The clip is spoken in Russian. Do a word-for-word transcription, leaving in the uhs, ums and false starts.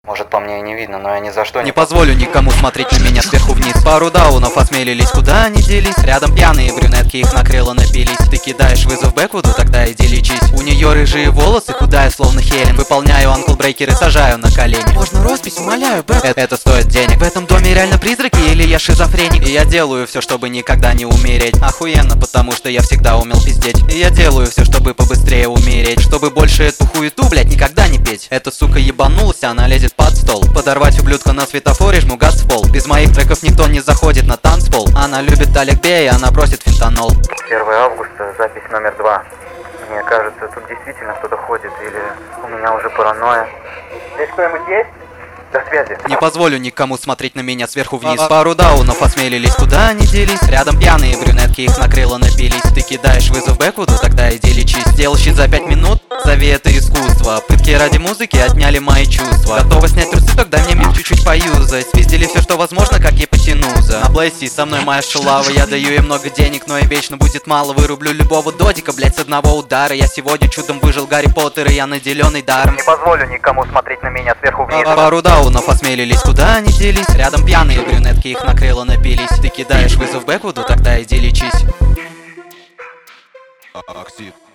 Может, по мне и не видно, но я ни за что не... Не позволю никому смотреть на меня сверху вниз. Пару даунов осмелились, куда они делись? Рядом пьяные брюнетки, их накрыло, напились. Ты кидаешь вызов Бэквуду, тогда иди лечись. У нее рыжие волосы, худая, словно Хелен. Выполняю анклбрейкеры, сажаю на колени. Можно роспись, умоляю, Бэк. Это, это стоит денег. В этом доме реально призраки или я шизофреник? И я делаю все, чтобы никогда не умереть. Охуенно, потому что я всегда умел пиздеть. И я делаю все, чтобы побыстрее умереть. Чтобы больше эту хуету, блять, никогда не петь. Эта сука ебанулась, она лезет под стол. Подорвать ублюдка на светофоре, жму газ в пол. Без моих треков никто не заходит на танцпол. Она любит Олег Бей, она просит фентанол. первое августа, запись номер два. Мне кажется, тут действительно кто-то ходит, или у меня уже паранойя. Здесь кто-нибудь есть? До связи. Не позволю никому смотреть на меня сверху вниз. Пару даунов осмелились, куда они делись? Рядом пьяные брюнетки, их накрыло, напились. Ты кидаешь вызов Бэквуду, тогда иди лечись. Сделал щит за пять минут, зови это искусство. Пытки ради музыки отняли мои чувства. Готова снять трусы, тогда мне мир чуть-чуть поюзать. Спиздили все, что возможно, как ей потянуться. На Блэйси со мной моя шалава. Я даю ей много денег, но и вечно будет мало. Вырублю любого додика, блять, с одного удара. Я сегодня чудом выжил Гарри Поттер, и я наделенный даром. Не позволю никому смотреть на меня сверху вниз. Пару даунов осмелились, куда они делись? Рядом пьяные брюнетки, их накрыло, напились. Ты кидаешь вызов Бэквуду, тогда иди лечись. Актив.